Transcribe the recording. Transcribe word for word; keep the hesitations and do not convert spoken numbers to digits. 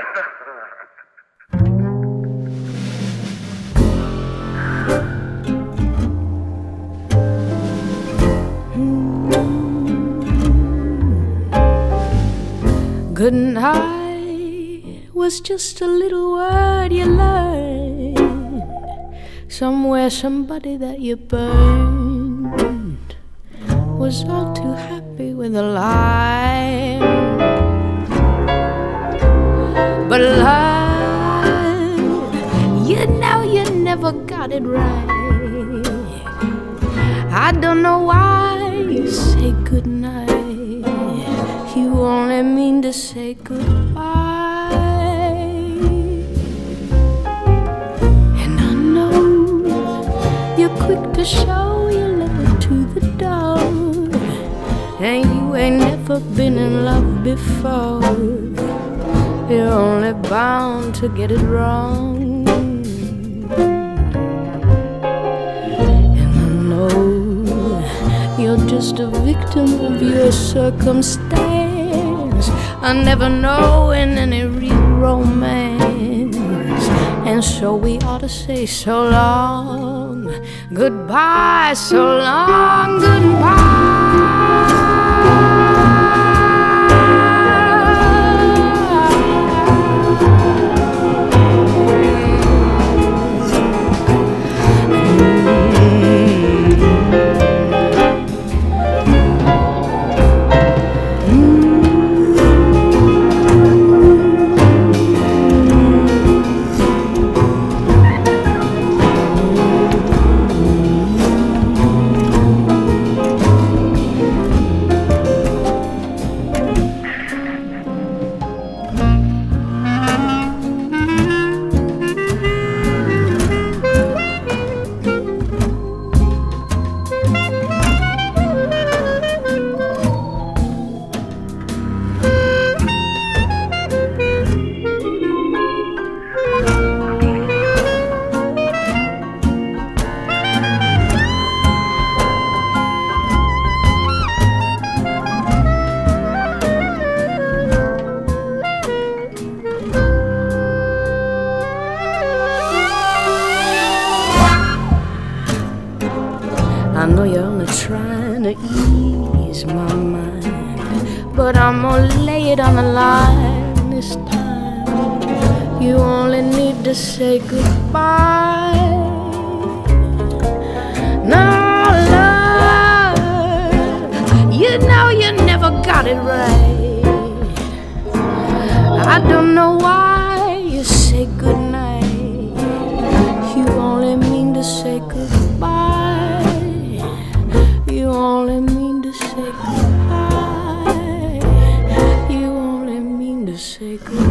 Good night was just a little word you learned somewhere. Somebody that you burned was all too happy with a lie. But love, you know you never got it right. I don't know why you say goodnight. You only mean to say goodbye. And I know you're quick to show your love to the door, and you ain't never been in love before. You're only bound to get it wrong. And I know you're just a victim of your circumstance. I never know in any real romance, and so we ought to say so long goodbye, so long goodbye. I know you're only trying to ease my mind, but I'm gonna lay it on the line this time. You only need to say goodbye. No, love, you know you never got it right. I don't know why you say goodnight. You only mean to say goodbye. You only mean to say goodbye. You only mean to say goodbye.